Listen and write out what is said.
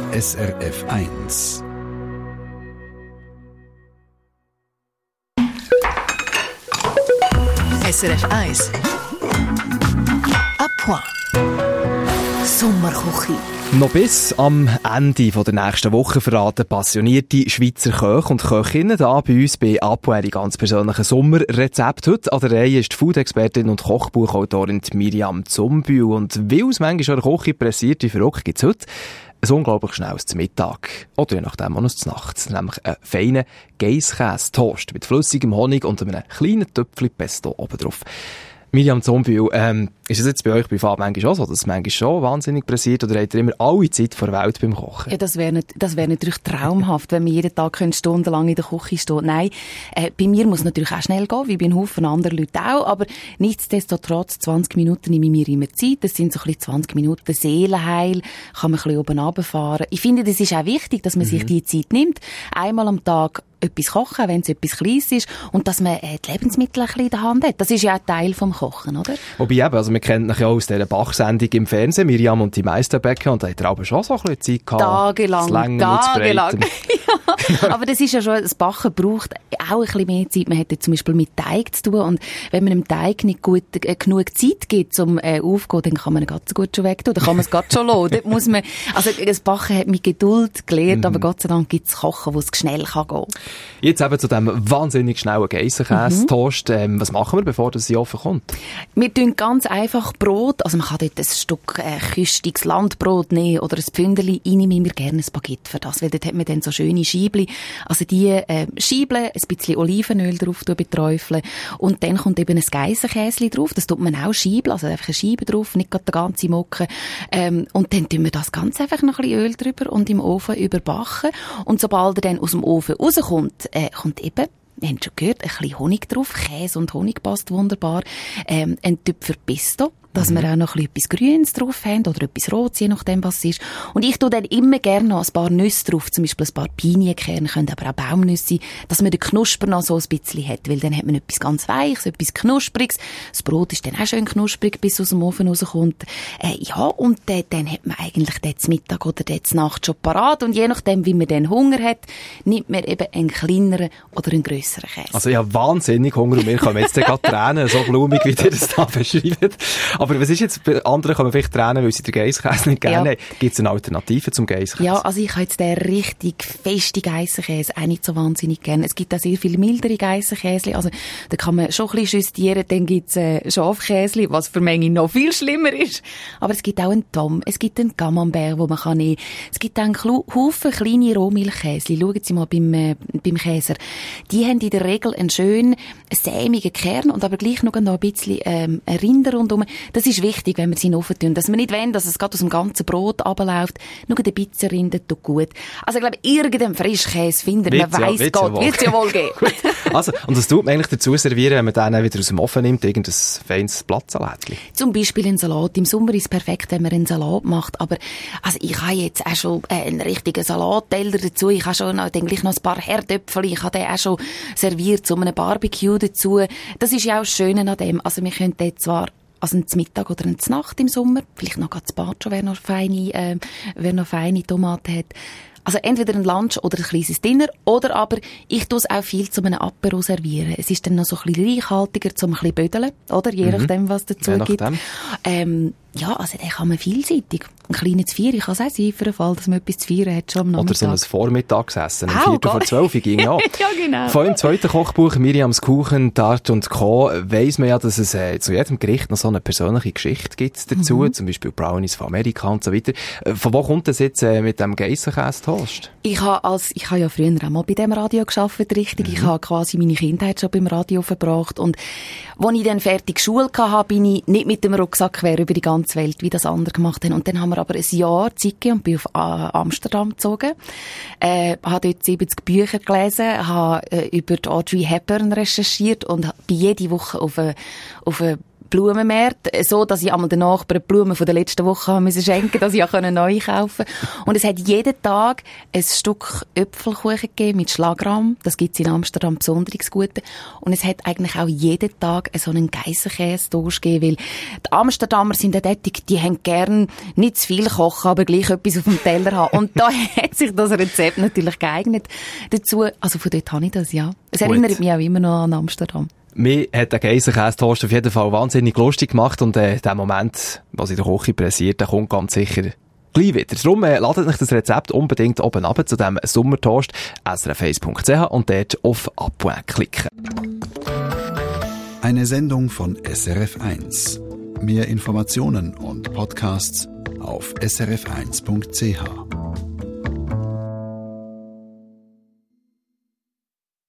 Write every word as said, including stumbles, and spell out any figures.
S R F eins. S R F eins. A point. Sommerküche. Noch bis am Ende der nächsten Woche verraten passionierte Schweizer Köche und Köchinnen da bei uns bei Apo ihre ganz persönlichen Sommerrezepte. Heute an der Reihe ist die Food-Expertin und Kochbuchautorin Miriam Zumbühl. Und weil es manchmal an der Küche pressiert wie verrückt, gibt es heute ein unglaublich schnelles Mittag. Oder je nachdem auch noch zur Nacht. Nämlich einen feinen Geisskäse-Toast mit flüssigem Honig und einem kleinen Töpfchen Pesto oben drauf. Miriam Zumbühl, ähm, ist es jetzt bei euch privat manchmal auch so, dass es manchmal schon wahnsinnig pressiert oder habt ihr immer alle Zeit vor der Welt beim Kochen? Ja, das wäre nicht, das wäre natürlich traumhaft, wenn wir jeden Tag stundenlang in der Küche stehen. Nein, äh, bei mir muss natürlich auch schnell gehen, wie bei einem Haufen anderen Leuten auch, aber nichtsdestotrotz, zwanzig Minuten nehme ich mir immer Zeit. Das sind so ein bisschen zwanzig Minuten Seelenheil, kann man ein bisschen oben runterfahren. Ich finde, das ist auch wichtig, dass man mhm. sich die Zeit nimmt. Einmal am Tag etwas kochen, wenn es etwas Kleines ist, und dass man äh, die Lebensmittel ein bisschen in der Hand hat. Das ist ja auch Teil vom Kochen, oder? Wobei eben, also wir kennen euch ja aus dieser Bach-Sendung im Fernsehen, Miriam und die Meisterbäcker, und da hat er aber schon so ein bisschen Zeit gehabt. Tagelang, tagelang. Ja, aber das ist ja schon, das Backen braucht auch ein bisschen mehr Zeit. Man hat ja zum Beispiel mit Teig zu tun, und wenn man dem Teig nicht gut, äh, genug Zeit gibt, um äh, aufzugehen, dann kann man ihn ganz so gut schon wegtun, dann kann man es gerade schon lassen. Dort muss man, also das Backen hat mit Geduld gelernt, mhm. aber Gott sei Dank gibt es Kochen, wo es schnell kann gehen. Jetzt eben zu diesem wahnsinnig schnellen Geissenkäse-Toast. Ähm, was machen wir, bevor das in den Ofen kommt? Wir tun ganz einfach Brot, also man kann dort ein Stück äh, küstiges Landbrot nehmen oder ein Pfünderli. Ich nehme immer gerne ein Baguette für das, weil dort hat man dann so schöne Scheibli. Also die äh, Scheibli, ein bisschen Olivenöl drauf beträufeln, und dann kommt eben ein Geissenkäse drauf. Das tut man auch scheibeln, also einfach eine Scheibe drauf, nicht gerade den ganzen Mocken. Ähm, und dann tun wir das ganz einfach noch ein bisschen Öl drüber und im Ofen überbacken. Und sobald er dann aus dem Ofen rauskommt, äh, kommt eben, wir haben schon gehört, ein bisschen Honig drauf. Käse und Honig passt wunderbar. Ähm, ein Tüpfer Pesto, dass mhm. wir auch noch ein bisschen etwas Grünes drauf haben oder etwas Rotes, je nachdem, was es ist. Und ich tue dann immer gerne noch ein paar Nüsse drauf, zum Beispiel ein paar Pinienkerne, können aber auch Baumnüsse, dass man den Knusper noch so ein bisschen hat, weil dann hat man etwas ganz Weiches, etwas Knuspriges. Das Brot ist dann auch schön knusprig, bis es aus dem Ofen rauskommt. Äh, ja, und äh, dann hat man eigentlich den zum Mittag oder den zur Nacht schon parat, und je nachdem, wie man dann Hunger hat, nimmt man eben einen kleineren oder einen grösseren Käse. Also ich habe wahnsinnig Hunger und wir kommen jetzt gerade Tränen, so blumig, wie ihr das da beschreibt. Aber was ist jetzt, bei anderen kommen vielleicht Tränen, weil sie den Geisskäse nicht gerne haben. Ja. Gibt es eine Alternative zum Geisskäse? Ja, also ich habe jetzt den richtig festen Geissenkäse auch nicht so wahnsinnig gerne. Es gibt auch sehr viel mildere Geissenkäse, also da kann man schon ein bisschen justieren. Dann gibt es äh, Schafkäse, was für Menge noch viel schlimmer ist. Aber es gibt auch einen Tom, es gibt einen Camembert, wo man kann nehmen. Es gibt auch einen Haufen kleine Rohmilchkäse. Schauen Sie mal beim, äh, beim Käser. Die haben in der Regel einen schönen, sämigen Kern und aber gleich noch ein bisschen ähm, Rinder rundherum. Das ist wichtig, wenn wir sie in den Ofen tun, dass wir nicht wollen, dass es gerade aus dem ganzen Brot runterläuft. Nur ein bisschen Rinder tut gut. Also ich glaube, irgendeinen Frischkäse finden wir, weiss ja, Gott, wird es ja wohl geben. Also, und das tut man eigentlich dazu servieren, wenn man den wieder aus dem Ofen nimmt, irgendein feines Blattsalätchen? Zum Beispiel einen Salat. Im Sommer ist es perfekt, wenn man einen Salat macht, aber also ich habe jetzt auch schon äh, einen richtigen Salatteller dazu. Ich habe schon noch, dann gleich noch ein paar Herdöpfel. Ich habe den auch schon serviert zu einem Barbecue dazu. Das ist ja auch das Schöne an dem. Also wir können den zwar also ein Mittag oder eine Nacht im Sommer, vielleicht noch das Baccio, wer noch feine, äh, wer noch feine Tomaten hat. Also entweder ein Lunch oder ein kleines Dinner, oder aber ich tue es auch viel zu einem Apero servieren. Es ist dann noch so ein bisschen reichhaltiger, zum ein bisschen bödeln, oder? Je mhm. nachdem, was dazu Je gibt. Ähm, ja, also den kann man vielseitig. Ein kleines Vier, kann es auch sein, für den Fall, dass man etwas zu feiern hat, schon am Nachmittag. Oder so ein Vormittagsessen, ein Viertel vor zwölf ging ja. Ja, genau. Von im zweiten Kochbuch Miriams Kuchen, Tart und Co. weiss man ja, dass es äh, zu jedem Gericht noch so eine persönliche Geschichte gibt dazu, mhm. zum Beispiel Brownies von Amerika und so weiter. Äh, von wo kommt das jetzt äh, mit dem Geissenkäse-Toast? Ich habe als, ich habe ja früher auch mal bei dem Radio gearbeitet, richtig. Mhm. Ich habe quasi meine Kindheit schon beim Radio verbracht, und als ich dann fertig Schule hatte, bin ich nicht mit dem Rucksack quer über die ganze Welt, wie das andere gemacht haben. Und dann haben wir aber ein Jahr Zeit gegeben und bin auf äh, Amsterdam gezogen. Äh, habe dort siebzig Bücher gelesen, habe äh, über Audrey Hepburn recherchiert und bin jede Woche auf eine, auf eine Blumenmärkte, so dass ich einmal den Nachbarn die Blumen von der letzten Woche haben müssen schenken, dass ich auch neu kaufen konnte. Und es hat jeden Tag ein Stück Äpfelkuchen gegeben mit Schlagrahm. Das gibt es in Amsterdam besonders gut. Und es hat eigentlich auch jeden Tag so einen Geissenkäse-Toast gegeben, weil die Amsterdamer sind ja tätig, die haben gern nicht zu viel kochen, aber gleich etwas auf dem Teller haben. Und da hat sich das Rezept natürlich geeignet dazu. Also von dort habe ich das, ja. Es Gut. erinnert mich auch immer noch an Amsterdam. Mir hat der Geissenkäse-Toast auf jeden Fall wahnsinnig lustig gemacht und äh, der Moment, was in der Küche pressiert, der kommt ganz sicher gleich wieder. Darum äh, ladet euch das Rezept unbedingt oben runter zu diesem Sommertoast s r f eins punkt c h und dort auf Abonnieren klicken. Eine Sendung von S R F eins. Mehr Informationen und Podcasts auf s r f eins punkt c h.